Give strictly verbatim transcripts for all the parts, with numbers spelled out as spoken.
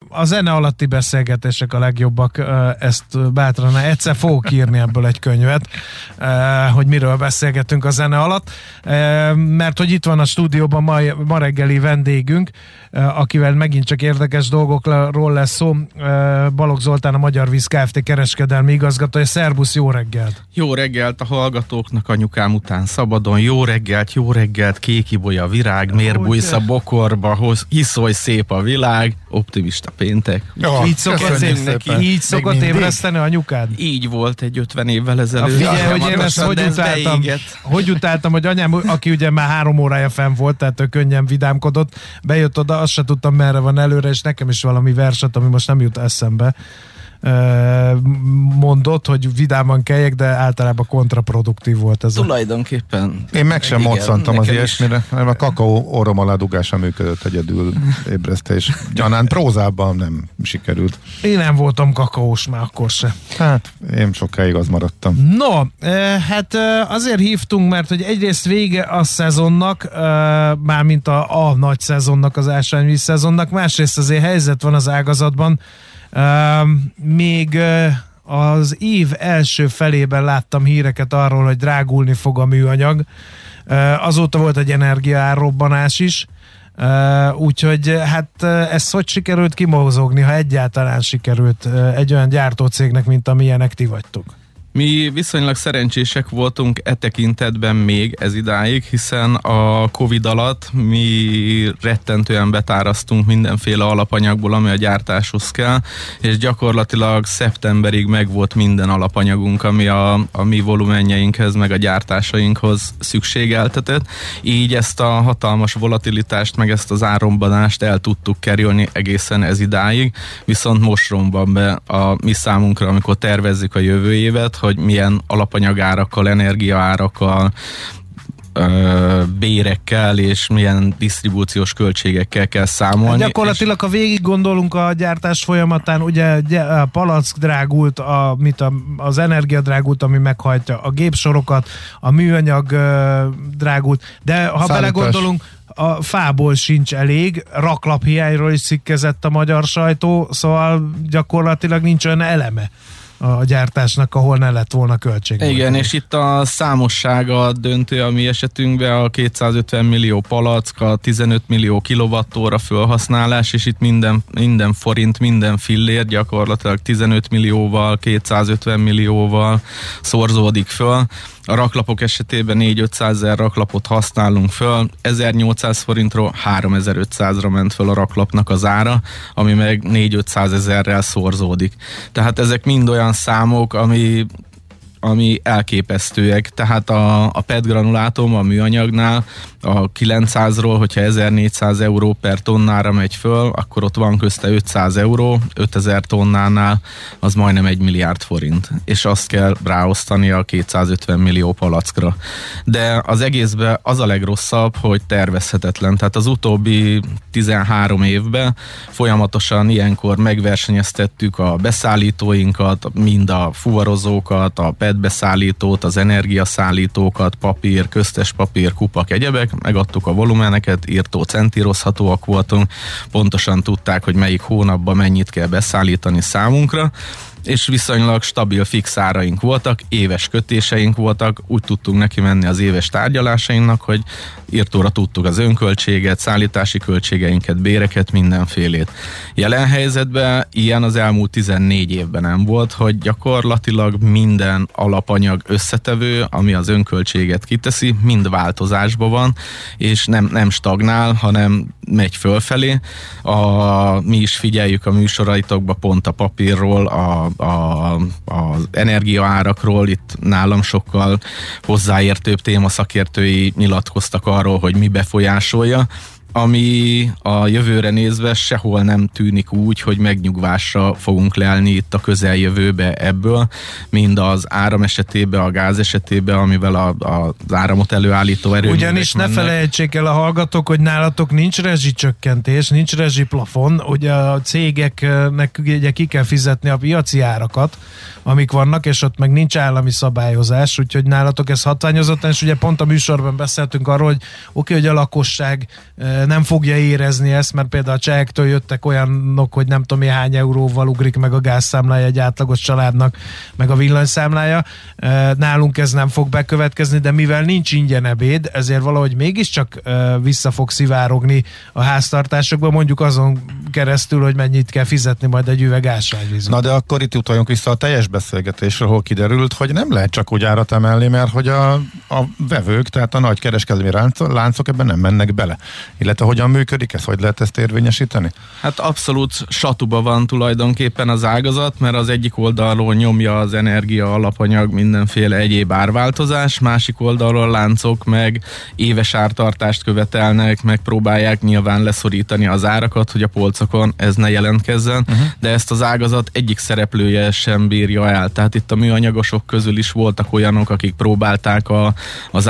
a zene alatti beszélgetések a legjobbak, ezt bátran egyszer fogok írni ebből egy könyvet, hogy miről beszélgetünk a zene alatt, mert hogy itt van a stúdióban ma, ma reggeli vendégünk, akivel megint csak érdekes dolgokról lesz szó, Balogh Zoltán, a Magyar Víz Kft. Kereskedelmi igazgatója. Szerbusz, jó reggelt! Jó reggelt a hallgatóknak, anyukám után szabadon, jó reggelt, jó reggelt, kékibolya virág, miért bújsz a bokorba, hiszolj szép a világ, optimista péntek. Jó, így szokott, így szokott ébreszteni anyukád? Így volt egy ötven évvel ezelőtt. Figyelj, hogy én ezt hogy utáltam, hogy utáltam, hogy anyám, aki ugye már három órája fenn volt, tehát ő könnyen vidámkodott, bejött oda, azt se tudtam merre van előre, és nekem is valami verset, ami most nem jut eszembe, mondott, hogy vidáman kelljek, de általában kontraproduktív volt ez. Tulajdonképpen. Én meg sem moccantam az ilyesmire, mert a kakaó orrom alá dugása működött egyedül ébresztés. Gyanán prózában nem sikerült. Én nem voltam kakaós már akkor se. Hát, én sokáig az maradtam. No, hát azért hívtunk, mert hogy egyrészt vége a szezonnak, mármint a, a nagy szezonnak, az ásványvíz szezonnak, másrészt azért helyzet van az ágazatban. Uh, még uh, az év első felében láttam híreket arról, hogy drágulni fog a műanyag. Uh, azóta volt egy energiaárrobbanás is, uh, úgyhogy hát uh, ezt hogy sikerült kimozogni, ha egyáltalán sikerült uh, egy olyan gyártócégnek, mint amilyenek ti vagytok? Mi viszonylag szerencsések voltunk e tekintetben még ez idáig, hiszen a Covid alatt mi rettentően betárasztunk mindenféle alapanyagból, ami a gyártáshoz kell, és gyakorlatilag szeptemberig megvolt minden alapanyagunk, ami a, a mi volumenjeinkhez, meg a gyártásainkhoz szükségeltetett. Így ezt a hatalmas volatilitást, meg ezt az árrombanást el tudtuk kerülni egészen ez idáig, viszont most romban be a mi számunkra, amikor tervezzük a jövő évet, hogy milyen alapanyagárakkal, energiaárakkal, ö, bérekkel és milyen disztribúciós költségekkel kell számolni. Hát gyakorlatilag, ha végig gondolunk a gyártás folyamatán, ugye a palack drágult, a, mit a, az energia drágult, ami meghajtja a gépsorokat, a műanyag ö, drágult, de ha Szállítás. belegondolunk, a fából sincs elég, raklaphiányról is cikkezett a magyar sajtó, szóval gyakorlatilag nincs olyan eleme a gyártásnak, ahol ne lett volna költség. Igen, és itt a számossága döntő a mi esetünkben, a kétszázötven millió palack, a tizenöt millió kilovattóra felhasználás, és itt minden, minden forint, minden fillér gyakorlatilag tizenöt millióval, kétszázötven millióval szorzódik föl. A raklapok esetében négy-ötszázezer raklapot használunk föl, ezernyolcszáz forintról háromezer-ötszázra ment föl a raklapnak az ára, ami meg négy-ötszázezerrel szorzódik. Tehát ezek mind olyan számok, ami ami elképesztőek, tehát a, a pé é té granulátum a műanyagnál a kilencszázról, hogyha ezernégyszáz euró per tonnára megy föl, akkor ott van közte ötszáz euró, ötezer tonnánál az majdnem egy milliárd forint, és azt kell ráosztani a kétszázötven millió palackra. De az egészben az a legrosszabb, hogy tervezhetetlen, tehát az utóbbi tizenhárom évben folyamatosan ilyenkor megversenyeztettük a beszállítóinkat, mind a fuvarozókat, a pé é té beszállítót, az energiaszállítókat, papír, köztes papír, kupak, egyebek, megadtuk a volumeneket, írtó centírozhatóak voltunk, pontosan tudták, hogy melyik hónapban mennyit kell beszállítani számunkra, és viszonylag stabil fix áraink voltak, éves kötéseink voltak, úgy tudtunk neki menni az éves tárgyalásainknak, hogy írtóra tudtuk az önköltséget, szállítási költségeinket, béreket, mindenfélét. Jelen helyzetben ilyen az elmúlt tizennégy évben nem volt, hogy gyakorlatilag minden alapanyag összetevő, ami az önköltséget kiteszi, mind változásban van, és nem, nem stagnál, hanem megy fölfelé. A, mi is figyeljük a műsoraitokba pont a papírról, a A, az energiaárakról, itt nálam sokkal hozzáértőbb témaszakértői nyilatkoztak arról, hogy mi befolyásolja, ami a jövőre nézve sehol nem tűnik úgy, hogy megnyugvásra fogunk leállni itt a közeljövőbe ebből, mind az áram esetében, a gáz esetében, amivel a, a, az áramot előállító erőművek Ugyanis mennek. Ne felejtsék el a hallgatók, hogy nálatok nincs rezsicsökkentés, nincs rezsiplafon, ugye a cégeknek ugye ki kell fizetni a piaci árakat, amik vannak, és ott meg nincs állami szabályozás, úgyhogy nálatok ez hatványozottan, és ugye pont a műsorban beszéltünk arról, hogy oké, okay, hogy a lakosság nem fogja érezni ezt, mert például a csehektől jöttek olyanok, hogy nem tudom, hány euróval ugrik meg a gázszámlája egy átlagos családnak, meg a villanyszámlája. Nálunk ez nem fog bekövetkezni, de mivel nincs ingyen ebéd, ezért valahogy mégiscsak vissza fog szivárogni a háztartásokba, mondjuk azon keresztül, hogy mennyit kell fizetni majd egy üveg ásványvízre. Na de akkor itt utaljunk vissza a teljes beszélgetésre, ahol kiderült, hogy nem lehet csak úgy árat emelni, mert hogy a, a vevők, tehát a nagy kereskedelmi láncok ebben nem mennek bele. Illetve hogyan működik ez, hogy lehet ezt érvényesíteni? Hát abszolút satuba van tulajdonképpen az ágazat, mert az egyik oldalról nyomja az energia, alapanyag, mindenféle egyéb árváltozás, másik oldalról a láncok meg éves ártartást követelnek, meg próbálják nyilván leszorítani az árakat, hogy a polcokon ez ne jelentkezzen, uh-huh. de ezt az ágazat egyik szereplője sem bírja el. Tehát itt a műanyagosok közül is voltak olyanok, akik próbálták a, az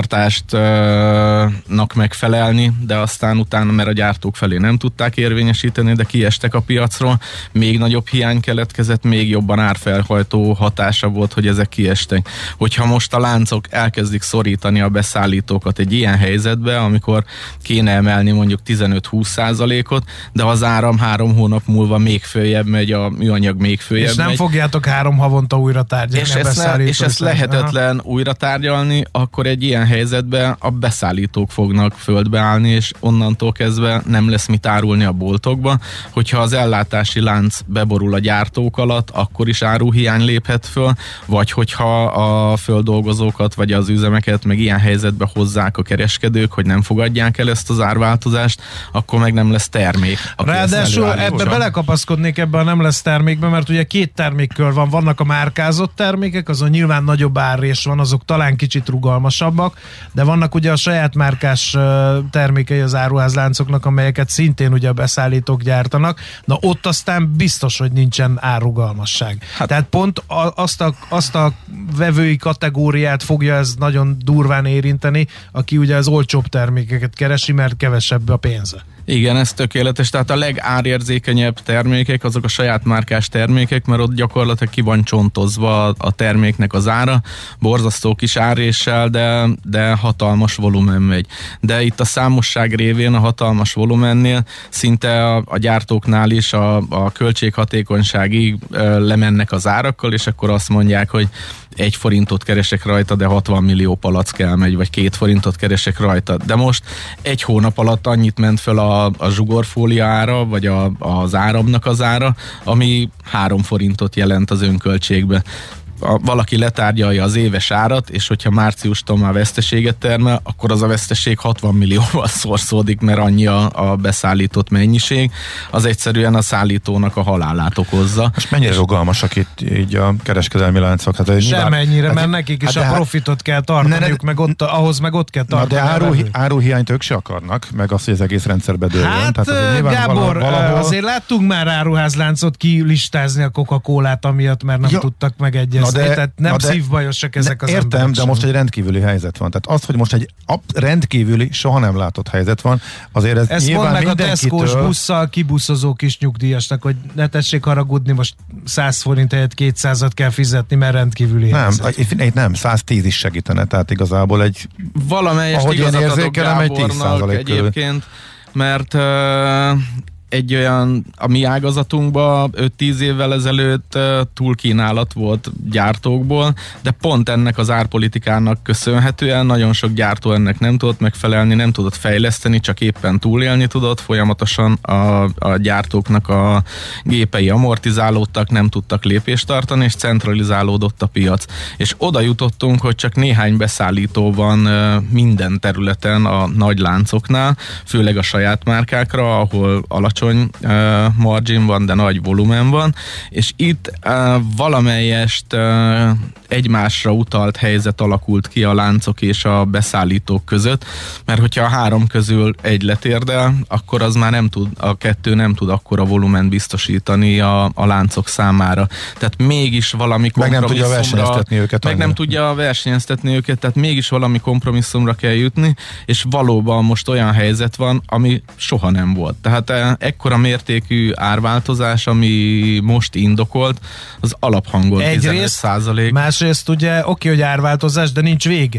ártartástnak megfelelni, de aztán utána, mert a gyártók felé nem tudták érvényesíteni, de kiestek a piacról, még nagyobb hiány keletkezett, még jobban árfelhajtó hatása volt, hogy ezek kiestek. Hogyha most a láncok elkezdik szorítani a beszállítókat egy ilyen helyzetbe, amikor kéne emelni mondjuk tizenöt-húsz százalékot, de az áram három hónap múlva még följebb megy, a műanyag még följebb És nem megy. fogjátok három havonta újra tárgyalni és a ezt, ne, és ezt lehetetlen Aha. újra tárgyalni, akkor egy ilyen helyzetben a beszállítók fognak földbe állni, és onnantól kezdve nem lesz mit árulni a boltokba. Hogyha az ellátási lánc beborul a gyártók alatt, akkor is áruhiány léphet föl, vagy hogyha a földolgozókat, vagy az üzemeket meg ilyen helyzetbe hozzák a kereskedők, hogy nem fogadják el ezt az árváltozást, akkor meg nem lesz termék. Ráadásul ebbe belekapaszkodnék ebbe a nem lesz termékbe, mert ugye két termékkör van, vannak a márkázott termékek, azon nyilván nagyobb árrés van, azok talán kicsit rugalmasabbak, de vannak ugye a saját márkás termékei az áruházláncoknak, amelyeket szintén ugye a beszállítók gyártanak, na ott aztán biztos, hogy nincsen árrugalmasság. Hát, tehát pont azt a, azt a vevői kategóriát fogja ez nagyon durván érinteni, aki ugye az olcsóbb termékeket keresi, mert kevesebb a pénze. Igen, ez tökéletes, tehát a legárérzékenyebb termékek, azok a saját márkás termékek, mert ott gyakorlatilag ki van csontozva a terméknek az ára, borzasztó kis áréssel, de, de hatalmas volumen megy. De itt a számosság révén, a hatalmas volumennél szinte a, a gyártóknál is a, a költséghatékonyságig ö, lemennek az árakkal, és akkor azt mondják, hogy egy forintot keresek rajta, de hatvan millió palack elmegy, vagy két forintot keresek rajta. De most egy hónap alatt annyit ment fel a, a zsugorfólia ára, vagy a, az áramnak az ára, ami három forintot jelent az önköltségbe. A, valaki letárgyalja az éves árat, és hogyha márciustól már veszteséget termel, akkor az a veszteség hatvan millióval szorszódik, mert annyi a, a beszállított mennyiség, az egyszerűen a szállítónak a halálát okozza. Most mennyire rugalmasak itt így a kereskedelmi láncok? Hát semmennyire, mert nekik is hát a profitot kell tartaniuk, meg ott, ahhoz meg ott kell tartani. De áru, áruhiányt ők se akarnak, meg azt, hogy az egész rendszerbe dőljön. Hát Tehát Gábor, valahol... azért láttunk már áruházláncot kilistázni a Coca-Colát, amiatt, mert nem ja. tudtak megegyezni. De, tehát nem de, szívbajosak ezek az értem, emberek de sem. Most egy rendkívüli helyzet van. Tehát az, hogy most egy rendkívüli, soha nem látott helyzet van, azért ez ezt nyilván mond meg mindenkitől... a Tesco-s busszal kibuszozó kis nyugdíjasnak, hogy ne tessék haragudni, most száz forint helyett kétszázat kell fizetni, mert rendkívüli nem, helyzet. Nem, nem, száz tíz is segítene, tehát igazából egy... Valamelyest igazat adok Gábornak egyébként, mert... Uh, egy olyan, a mi ágazatunkban öt-tíz évvel ezelőtt túlkínálat volt gyártókból, de pont ennek az árpolitikának köszönhetően nagyon sok gyártó ennek nem tudott megfelelni, nem tudott fejleszteni, csak éppen túlélni tudott, folyamatosan a, a gyártóknak a gépei amortizálódtak, nem tudtak lépést tartani, és centralizálódott a piac. És oda jutottunk, hogy csak néhány beszállító van minden területen a nagy láncoknál, főleg a saját márkákra, ahol alacsony Uh, margin van, de nagy volumen van, és itt uh, valamelyest uh, egymásra utalt helyzet alakult ki a láncok és a beszállítók között, mert hogyha a három közül egy letérdel, akkor az már nem tud, a kettő nem tud akkora volumen biztosítani a, a láncok számára. Tehát mégis valami kompromisszumra... Meg nem tudja versenyeztetni őket. Meg nem tudja versenyeztetni őket, tehát mégis valami kompromisszumra kell jutni, és valóban most olyan helyzet van, ami soha nem volt. Tehát ekkora mértékű árváltozás, ami most indokolt, az alaphangolt tizenöt százalék. Másrészt ugye oké, hogy árváltozás, de nincs vége.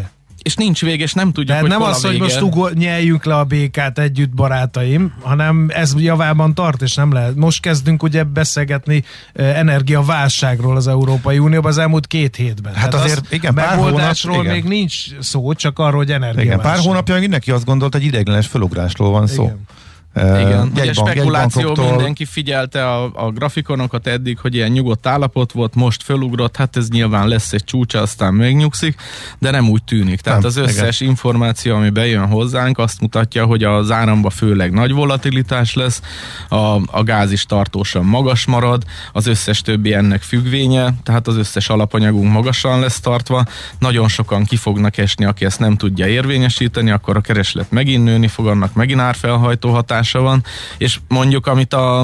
és nincs vége, és nem tudjuk, de hogy nem hol az, a hogy vége. most ugol, nyeljünk le a békát együtt, barátaim, hanem ez javában tart, és nem lehet. Most kezdünk ugye beszélgetni eh, energiaválságról az Európai Unióban az elmúlt két hétben. Hát Tehát azért, az igen, pár megoldásról hónap, még igen. nincs szó, csak arról, hogy energiaválság. Igen, pár hónapja mindenki azt gondolt, hogy ideiglenes felugrásról van szó. Igen. Igen, ugye Jegybank, spekuláció, jegybankoktól... mindenki figyelte a, a grafikonokat eddig, hogy ilyen nyugodt állapot volt, most fölugrott, hát ez nyilván lesz egy csúcsa, aztán megnyugszik, de nem úgy tűnik. Tehát nem, az összes igen. információ, ami bejön hozzánk, azt mutatja, hogy az áramba főleg nagy volatilitás lesz, a, a gáz is tartósan magas marad, az összes többi ennek függvénye, tehát az összes alapanyagunk magasan lesz tartva, nagyon sokan ki fognak esni, aki ezt nem tudja érvényesíteni, akkor a kereslet megint nőni fog, annak megint árfelhajtó hatás van, és mondjuk, amit a,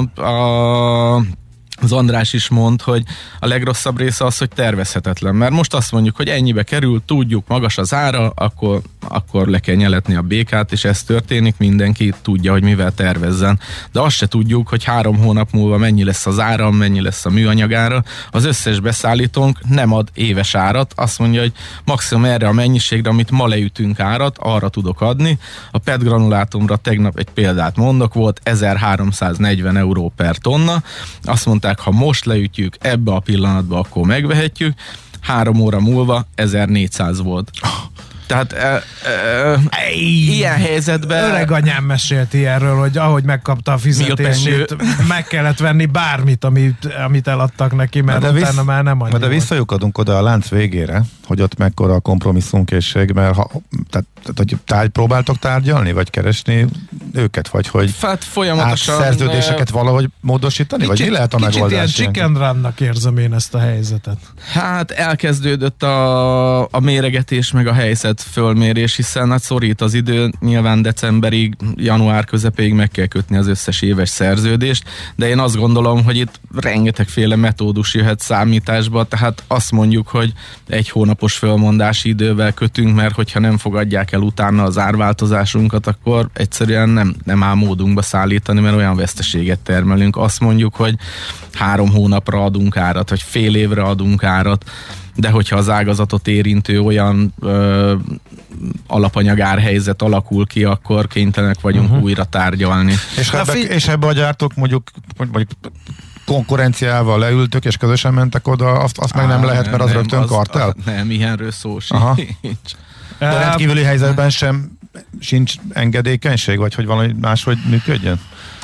a az András is mond, hogy a legrosszabb része az, hogy tervezhetetlen, mert most azt mondjuk, hogy ennyibe kerül, tudjuk, magas az ára, akkor, akkor le kell nyeletni a békát, és ez történik, mindenki tudja, hogy mivel tervezzen. De azt se tudjuk, hogy három hónap múlva mennyi lesz az ára, mennyi lesz a műanyagára. Az összes beszállítónk nem ad éves árat, azt mondja, hogy maximum erre a mennyiségre, amit ma leütünk árat, arra tudok adni. A pé e té granulátumra tegnap egy példát mondok, volt ezerháromszáznegyven euró per tonna, azt mondták, ha most leütjük ebbe a pillanatba, akkor megvehetjük, három óra múlva ezernégyszáz volt. Tehát e, e, ilyen helyzetben... Öreg anyám mesélt ilyenről, hogy ahogy megkapta a fizetését, meg kellett venni bármit, amit, amit eladtak neki, mert de utána vissz, már nem annyi. De visszajukadunk oda a lánc végére, hogy ott mekkora a kompromisszumkészség, mert ha, tehát, tehát, hogy tárgy, próbáltok tárgyalni, vagy keresni őket, vagy hogy hát folyamatosan szerződéseket valahogy módosítani, kicsit, vagy mi lehet a kicsit megoldás? Kicsit ilyen chicken run-nak érzem én ezt a helyzetet. Hát elkezdődött a, a méregetés, meg a helyzet fölmérés, hiszen hát szorít az idő, nyilván decemberig, január közepéig meg kell kötni az összes éves szerződést, de én azt gondolom, hogy itt rengetegféle metódus jöhet számításba, tehát azt mondjuk, hogy egy hónapos fölmondási idővel kötünk, mert hogyha nem fogadják el utána az árváltozásunkat, akkor egyszerűen nem, nem áll módunkba szállítani, mert olyan veszteséget termelünk. Azt mondjuk, hogy három hónapra adunk árat, vagy fél évre adunk árat, de hogyha az ágazatot érintő olyan ö, alapanyagárhelyzet alakul ki, akkor kénytelenek vagyunk uh-huh. újra tárgyalni. És ebbe, fi- és ebbe a gyártók mondjuk, mondjuk konkurenciával leültök, és közösen mentek oda, azt, azt meg nem Á, lehet, mert az nem, rögtön az, kartel? A, nem, ilyenről szó sincs. De rendkívüli helyzetben sem sincs engedékenység, vagy hogy valami máshogy működjön?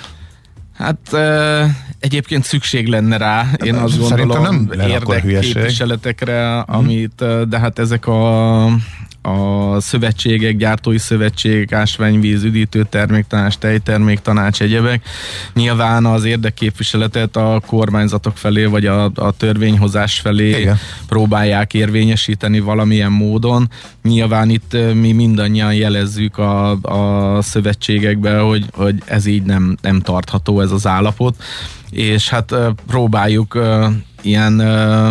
Hát e, egyébként szükség lenne rá, én azt gondolom, érdekképviseletekre, amit, de hát ezek a, a szövetségek, gyártói szövetségek, ásványvíz, üdítőterméktanács, tejterméktanács, egyebek, nyilván az érdekképviseletet a kormányzatok felé, vagy a, a törvényhozás felé Igen. próbálják érvényesíteni valamilyen módon. Nyilván itt mi mindannyian jelezzük a, a szövetségekbe, hogy, hogy ez így nem, nem tartható, ez az állapot, és hát próbáljuk ilyen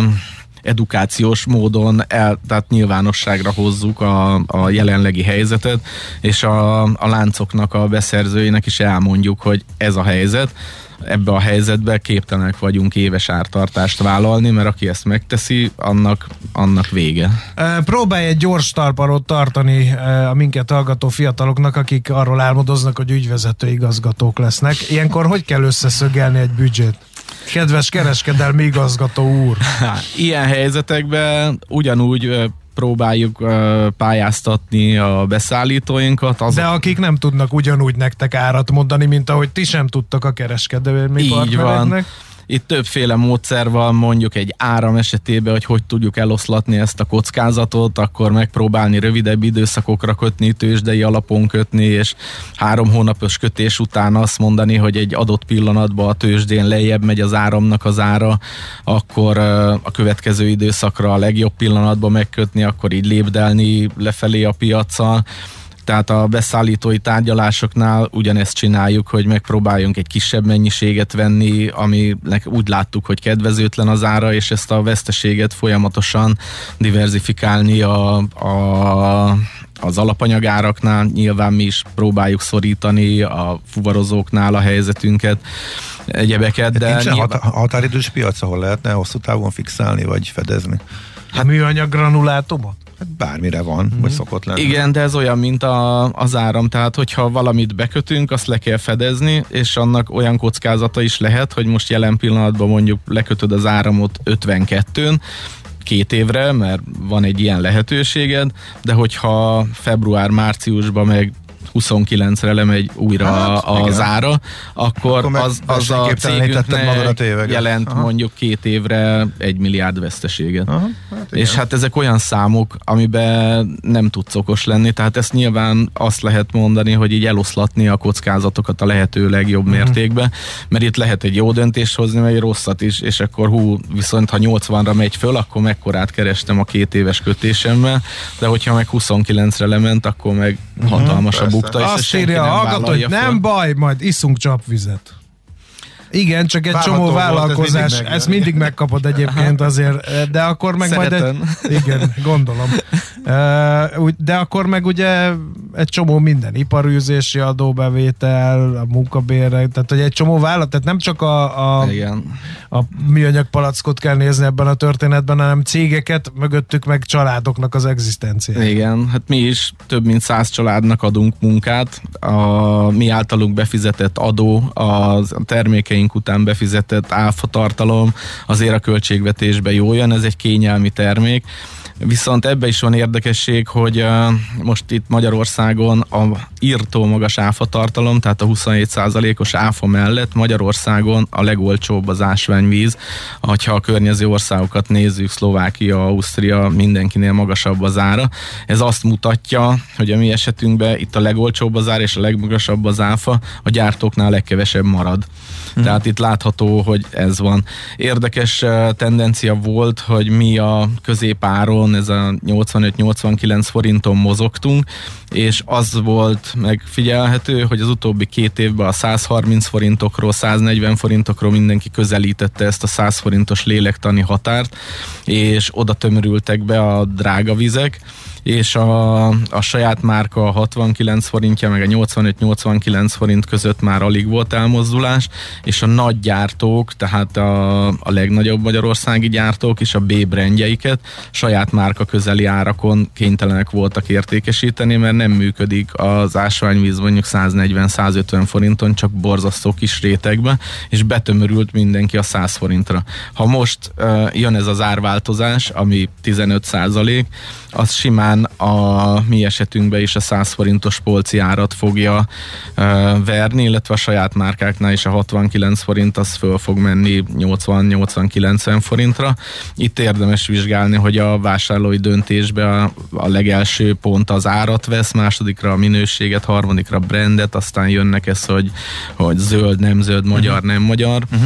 edukációs módon el, tehát nyilvánosságra hozzuk a, a jelenlegi helyzetet, és a, a láncoknak, a beszerzőinek is elmondjuk, hogy ez a helyzet. Ebbe a helyzetbe képtelenek vagyunk éves ártartást vállalni, mert aki ezt megteszi, annak, annak vége. Próbálj egy gyors talparót tartani a minket hallgató fiataloknak, akik arról álmodoznak, hogy ügyvezető igazgatók lesznek. Ilyenkor hogy kell összeszögelni egy büdzsét? Kedves kereskedelmi igazgató úr! Ilyen helyzetekben ugyanúgy próbáljuk uh, pályáztatni a beszállítóinkat. Azok... De akik nem tudnak ugyanúgy nektek árat mondani, mint ahogy ti sem tudtak a kereskedelmi partnereknek. Itt többféle módszer van, mondjuk egy áram esetében, hogy hogy tudjuk eloszlatni ezt a kockázatot, akkor megpróbálni rövidebb időszakokra kötni, tőzsdei alapon kötni, és három hónapos kötés után azt mondani, hogy egy adott pillanatban a tőzsdén lejjebb megy az áramnak az ára, akkor a következő időszakra a legjobb pillanatban megkötni, akkor így lépdelni lefelé a piaccal. Tehát a beszállítói tárgyalásoknál ugyanezt csináljuk, hogy megpróbáljunk egy kisebb mennyiséget venni, aminek úgy láttuk, hogy kedvezőtlen az ára, és ezt a veszteséget folyamatosan diverzifikálni a, a, az alapanyagáraknál. Nyilván mi is próbáljuk szorítani a fuvarozóknál a helyzetünket, egyebeket. De nincsen nyilván... hat- határidős piac, ahol lehetne hosszú távon fixálni, vagy fedezni? Hát műanyag granulátumot? Hát bármire van, mm-hmm. vagy szokott lenni. Igen, de ez olyan, mint a, az áram, tehát hogyha valamit bekötünk, azt le kell fedezni, és annak olyan kockázata is lehet, hogy most jelen pillanatban mondjuk lekötöd az áramot ötvenkettőn, két évre, mert van egy ilyen lehetőséged, de hogyha február-márciusban meg huszonkilencre lemegy újra hát, az igen. ára, akkor, akkor az, az a cégünknek jelent Aha. mondjuk két évre egy milliárd veszteséget. Aha, hát és hát ezek olyan számok, amiben nem tudsz okos lenni, tehát ezt nyilván azt lehet mondani, hogy így eloszlatni a kockázatokat a lehető legjobb uh-huh. mértékben, mert itt lehet egy jó döntést hozni, meg egy rosszat is, és akkor hú, viszont ha nyolcvanra megy föl, akkor mekkorát kerestem a két éves kötésemmel, de hogyha meg huszonkilencre lement, akkor meg uh-huh, hatalmas a bukta. Azt írja a hallgató, hogy nem baj, majd iszunk csapvizet. Igen, csak egy Várható csomó vállalkozás, volt, ez ezt mindig megkapod egyébként azért, de akkor meg Szeretem. majd egy, igen, gondolom. De akkor meg ugye egy csomó minden, iparűzési adóbevétel, a munkabérek, tehát hogy egy csomó vállalat, tehát nem csak a, a, a műanyag palackot kell nézni ebben a történetben, hanem cégeket, mögöttük meg családoknak az egzisztenciáját. Igen, hát mi is több mint száz családnak adunk munkát, a mi általunk befizetett adó, a termékeink után befizetett áfa tartalom azért a költségvetésbe jól jön, ez egy kényelmi termék. Viszont ebbe is van érdekesség, hogy uh, most itt Magyarországon a írtó magas áfa tartalom, tehát a huszonhét százalékos áfa mellett Magyarországon a legolcsóbb az ásványvíz. Ha a környező országokat nézzük, Szlovákia, Ausztria, mindenkinél magasabb az ára. Ez azt mutatja, hogy a mi esetünkben itt a legolcsóbb az ár és a legmagasabb az áfa, a gyártóknál legkevesebb marad. Hmm. Tehát itt látható, hogy ez van. Érdekes uh, tendencia volt, hogy mi a középáron ez a nyolcvanöt-nyolcvankilenc forinton mozogtunk, és az volt megfigyelhető, hogy az utóbbi két évben a száz harminc forintokról, száznegyven forintokról mindenki közelítette ezt a száz forintos lélektani határt, és oda tömörültek be a drága vizek, és a, a saját márka a hatvankilenc forintja, meg a nyolcvanöt-nyolcvankilenc forint között már alig volt elmozdulás, és a nagy gyártók, tehát a, a legnagyobb magyarországi gyártók is a B-brandjeiket saját márka közeli árakon kénytelenek voltak értékesíteni, mert nem működik az ásványvíz mondjuk száznegyven-százötven forinton, csak borzasztó kis rétegbe, és betömörült mindenki a száz forintra. Ha most uh, jön ez az árváltozás, ami tizenöt százalék, az simán a mi esetünkben is a száz forintos polci árat fogja uh, verni, illetve a saját márkáknál is a hatvankilenc forint az föl fog menni nyolcvan-nyolcvan-kilencven forintra. Itt érdemes vizsgálni, hogy a vásárlói döntésben a, a legelső pont az árat vesz, másodikra a minőséget, harmadikra a brandet, aztán jönnek ez, hogy, hogy zöld, nem zöld, magyar, uh-huh. nem magyar, uh-huh.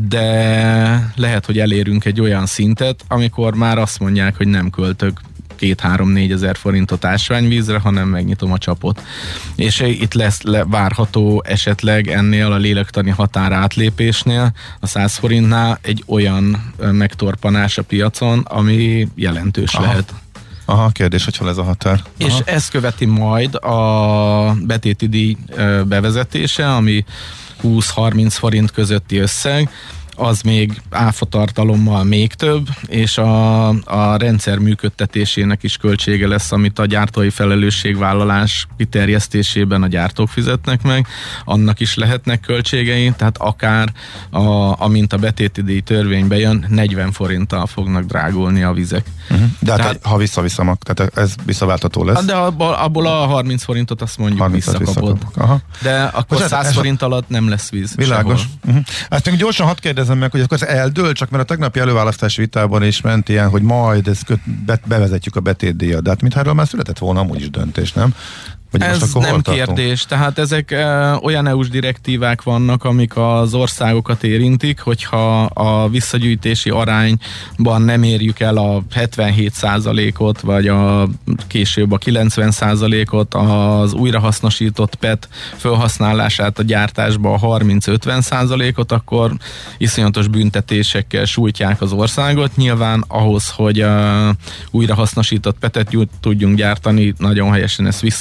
de lehet, hogy elérünk egy olyan szintet, amikor már azt mondják, hogy nem költök két-három-négy ezer forintot ásványvízre, hanem megnyitom a csapot. És itt lesz le, várható esetleg ennél a lélektani határ átlépésnél, a száz forintnál egy olyan megtorpanás a piacon, ami jelentős Aha. lehet. Aha, kérdés, hogy hol ez a határ. Aha. És ezt követi majd a betéti díj bevezetése, ami húsz-harminc forint közötti összeg, az még áfa tartalommal még több, és a, a rendszer működtetésének is költsége lesz, amit a gyártói felelősségvállalás kiterjesztésében a gyártók fizetnek meg, annak is lehetnek költségei, tehát akár a, amint a betéti díj törvénybe jön, negyven forinttal fognak drágulni a vizek. Uh-huh. De hát tehát, ha visszaviszem, tehát ez visszaváltató lesz. De abból, abból a harminc forintot azt mondjuk visszakapod. De akkor Most száz forint a... alatt nem lesz víz. Világos. Uh-huh. Ezt még gyorsan hadd kérdezem meg, hogy akkor ez eldől, csak mert a tegnapi előválasztási vitában is ment ilyen, hogy majd ezt be, bevezetjük a betétdíjat, de hát mintha erről már született volna amúgy is döntés, nem? Vagy ez nem kérdés, tehát ezek e, olyan é u-s direktívák vannak, amik az országokat érintik, hogyha a visszagyűjtési arányban nem érjük el a hetvenhét százalékot, vagy a később a kilencven százalékot, az újrahasznosított pé e té felhasználását a gyártásba a harminc-ötven százalékot, akkor iszonyatos büntetésekkel sújtják az országot. Nyilván ahhoz, hogy a újrahasznosított pé é té-t tudjunk gyártani, nagyon helyesen ezt vissza kell gyűjteni,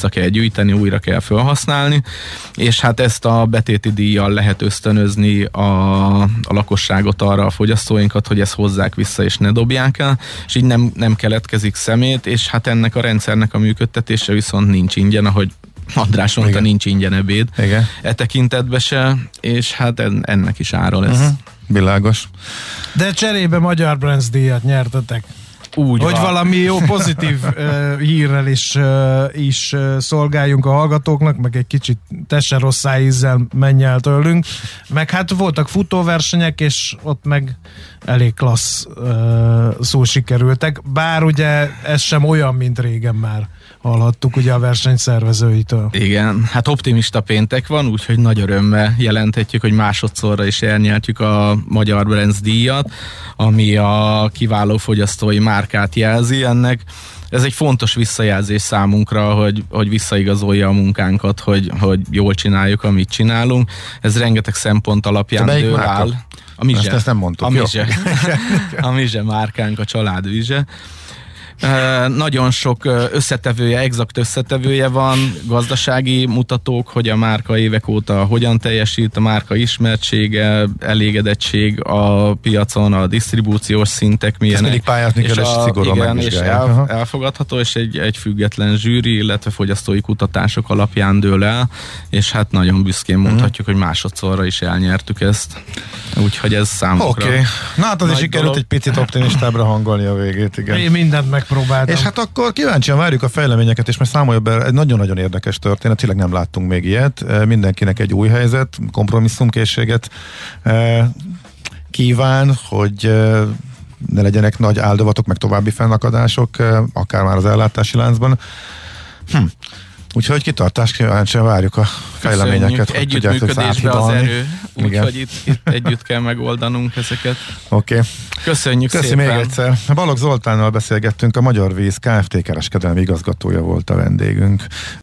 gyűjteni, újra kell felhasználni, és hát ezt a betéti díjjal lehet ösztönözni a, a lakosságot arra, a fogyasztóinkat, hogy ezt hozzák vissza és ne dobják el, és így nem, nem keletkezik szemét, és hát ennek a rendszernek a működtetése viszont nincs ingyen, ahogy András mondta, igen, nincs ingyen ebéd. Igen. E tekintetben se, és hát en, ennek is ára lesz. Uh-huh. Világos. De cserébe Magyar Brands díjat nyertetek. Úgy hogy van. Valami jó pozitív uh, hírrel is, uh, is uh, szolgáljunk a hallgatóknak, meg egy kicsit te se rossz ízzel menj el tőlünk. Meg hát voltak futóversenyek, és ott meg elég klassz uh, szó sikerültek. Bár ugye ez sem olyan, mint régen már hallhattuk ugye a versenyszervezőitől. Igen, hát optimista péntek van, úgyhogy nagy örömmel jelenthetjük, hogy másodszorra is elnyertjük a Magyar Brands díjat, ami a kiváló fogyasztói márkát jelzi ennek. Ez egy fontos visszajelzés számunkra, hogy, hogy visszaigazolja a munkánkat, hogy, hogy jól csináljuk, amit csinálunk. Ez rengeteg szempont alapján dől áll. A Mizse. Ezt, ezt nem mondtuk. A Mizse. A Mizse márkánk, a család Mizse. Uh, nagyon sok összetevője, exakt összetevője van, gazdasági mutatók, hogy a márka évek óta hogyan teljesít, a márka ismertsége, elégedettség a piacon, a disztribúciós szintek milyenek. Ezt mindig pályázni kell, és szigorúan igen, és el, elfogadható, és egy, egy független zsűri, illetve fogyasztói kutatások alapján dől el, és hát nagyon büszkén mondhatjuk, uh-huh. hogy másodszorra is elnyertük ezt. Úgyhogy ez számunkra. Oké, okay. Na hát azért sikerült dolog. Egy picit optimistábbra hangolni a végét, igen. Én mindent megpróbáltam. És hát akkor kíváncsian várjuk a fejleményeket, és most számolja be, egy nagyon-nagyon érdekes történet, tényleg nem láttunk még ilyet. Mindenkinek egy új helyzet, kompromisszumkészséget kíván, hogy ne legyenek nagy áldozatok, meg további fennakadások, akár már az ellátási láncban. Hm. Úgyhogy kitartás, kíváncsian várjuk a fejleményeket. Együttműködésbe az erő, úgyhogy itt, itt együtt kell megoldanunk ezeket. Oké. Okay. Köszönjük Köszi szépen. még egyszer. Balogh Zoltánnal beszélgettünk, a Magyar Víz Kft. Kereskedelmi igazgatója volt a vendégünk.